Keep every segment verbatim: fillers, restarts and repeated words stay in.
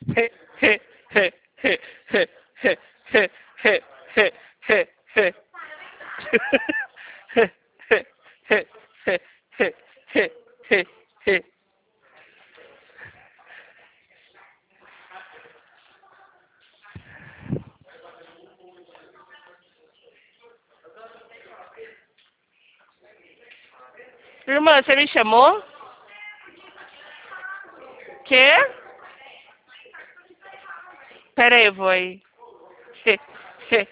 He, he, he, he, he, he, he, he, he, he, he. He, he, he, he, he, he, he, he. Irmã, você me chamou? Quê? Pera aí, eu vou aí. He, he.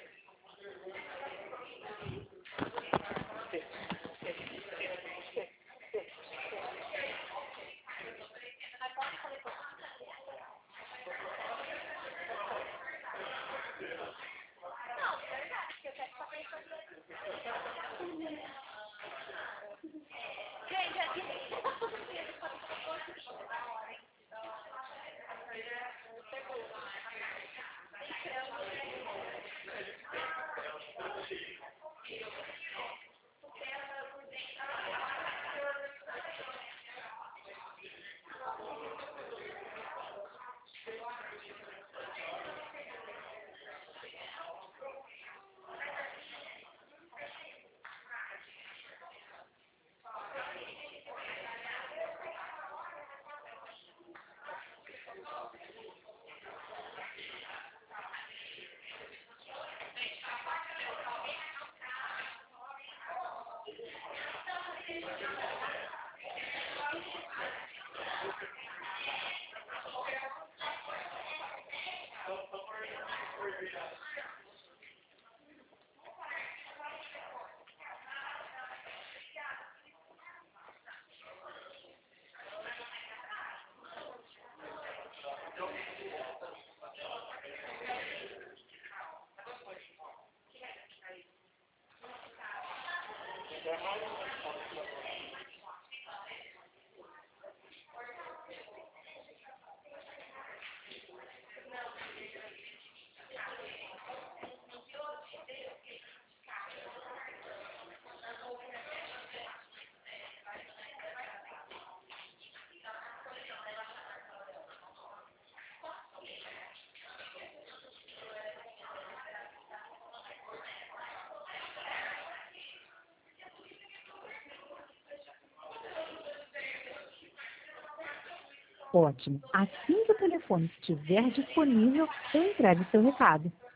Ótimo. Assim que o telefone estiver disponível, eu entrego seu recado.